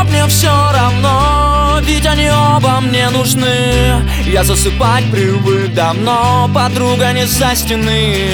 прав, мне все равно, ведь они оба мне нужны. Я засыпать привык давно, подруга не со стены.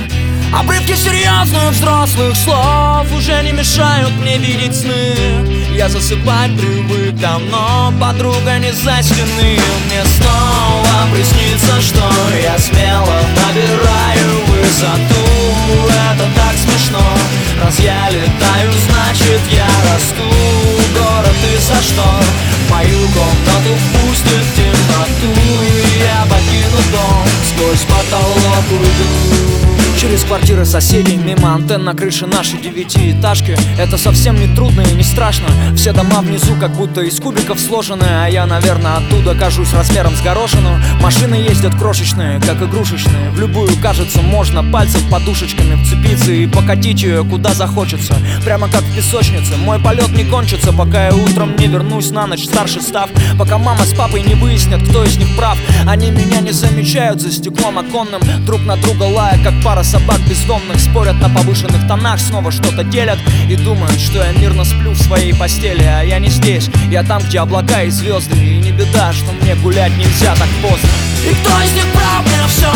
Обрывки серьезных взрослых слов уже не мешают мне видеть сны. Я засыпать привык давно, подруга не за стены. Мне снова приснится, что я смело набираю высоту. Это так смешно, раз я летаю, значит я расту. Город и за штор, мою комнату впустит в темноту. И я покину дом, сквозь потолок уйду. Через квартиры соседей, мимо антенн на крыше нашей девятиэтажки. Это совсем не трудно и не страшно. Все дома внизу как будто из кубиков сложены, а я, наверное, оттуда кажусь размером с горошину. Машины ездят крошечные, как игрушечные. В любую, кажется, можно пальцев подушечками вцепиться и покатить ее куда захочется, прямо как в песочнице. Мой полет не кончится, пока я утром не вернусь на ночь старше став. Пока мама с папой не выяснят, кто из них прав. Они меня не замечают за стеклом оконным, друг на друга лая, как пара собак бездомных. Спорят на повышенных тонах, снова что-то делят и думают, что я мирно сплю в своей постели. А я не здесь, я там, где облака и звезды. И не беда, что мне гулять нельзя так поздно. И кто из них прав, мне все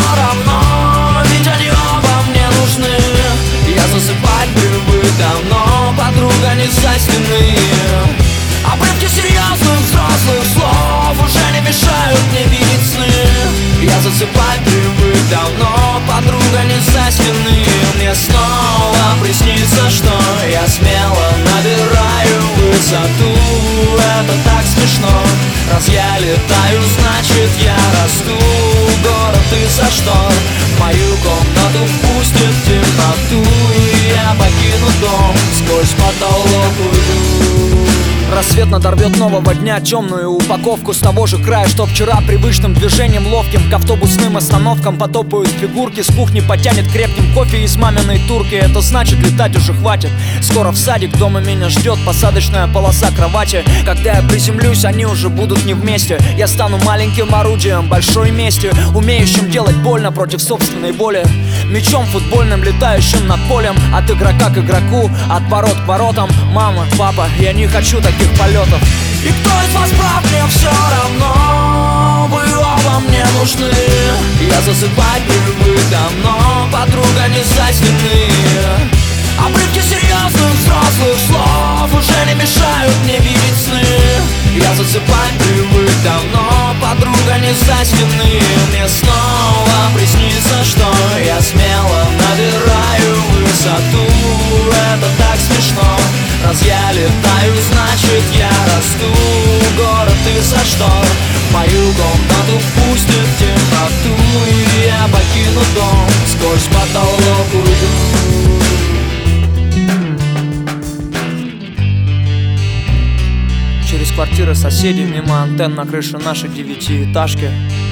равно, ведь они оба мне нужны. Я засыпать привык давно, подруга не со стены. Обрывки серьезных взрослых слов уже не мешают мне видеть сны. Я засыпать привык давно, подруга не со стены. Мне снова приснится, что я смело набираю высоту. Это так смешно, раз я летаю, значит я расту. Город из-за штор, мою комнату впустит в темноту. И я покину дом, сквозь потолок уйду. Рассвет надорвет нового дня темную упаковку с того же края, что вчера. Привычным движением ловким к автобусным остановкам потопают фигурки. С кухни потянет крепким кофе из маминой турки. Это значит, летать уже хватит. Скоро в садик, дома меня ждет посадочная полоса кровати. Когда я приземлюсь, они уже будут не вместе. Я стану маленьким орудием большой мести, умеющим делать больно против собственной боли. Мячом футбольным, летающим над полем. От игрока к игроку, от ворот к воротам. Мама, папа, я не хочу таких полетов. И кто из вас прав, мне все равно, вы оба мне нужны. Я засыпать привык давно, подруга не со стены. Обрывки серьезных взрослых слов уже не мешают мне видеть сны. Я засыпать привык давно, подруга не со стены. Мне снова приснится, что я смело набираю высоту. Это так смешно, раз я летаю, значит я расту. Город из-за штор, мою комнату впустит в темноту. И я покину дом, сквозь потолок уйду. Через квартиры соседей, мимо антенн на крыше нашей девятиэтажки.